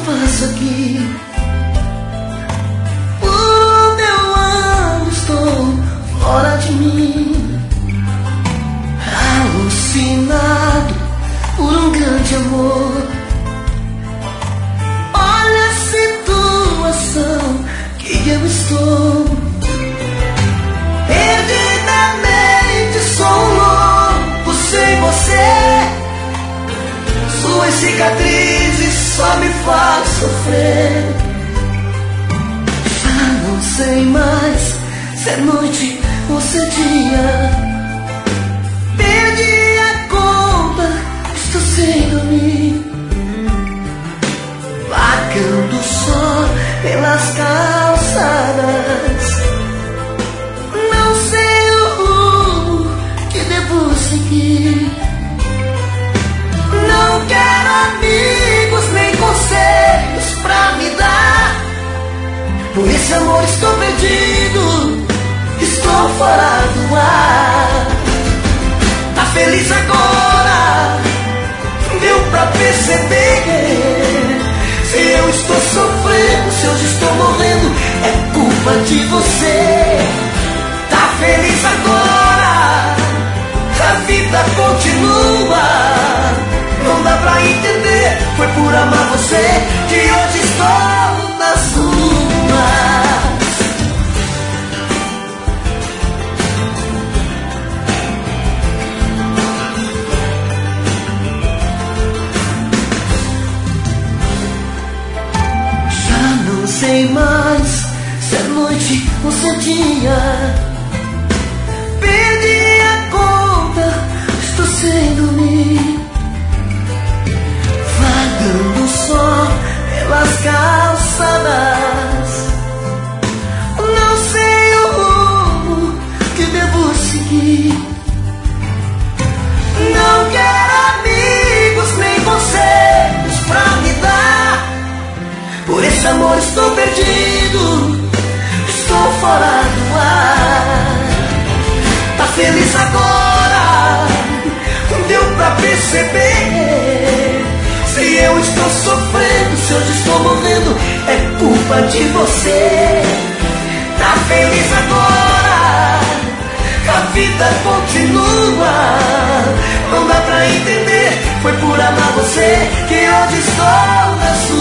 faço aqui? Por eu ando, estou fora de mim, alucinado por um grande amor. Olha a situação que eu estou, perdidamente sou um louco sem você. Suas cicatrizes só me faz sofrer. Já não sei mais se é noite ou se é dia. Perdi a conta, estou sem dormir, vagando só pelas calçadas. Não sei o rumo que devo seguir. Não quero amigos nem conselhos pra me dar. Por esse amor estou perdido, estou fora do ar. Tá feliz agora? Deu pra perceber? Se eu estou sofrendo, se hoje estou morrendo, é culpa de você. Tá feliz agora? A vida continua. Não dá pra entender, foi por amar você que hoje estou nas ruas. Já não sei mais se é noite ou se é dia. Perdi a conta, estou sem dormir, vagando só pelas calçadas. Não sei o rumo que devo seguir. Não quero amigos nem conselhos pra me dar. Por esse amor estou perdido, estou fora do ar. Tá feliz agora? Deu pra perceber? Se eu estou sofrendo, se hoje estou morrendo, é culpa de você. Tá feliz agora? A vida continua. Não dá pra entender, foi por amar você que hoje estou na sua.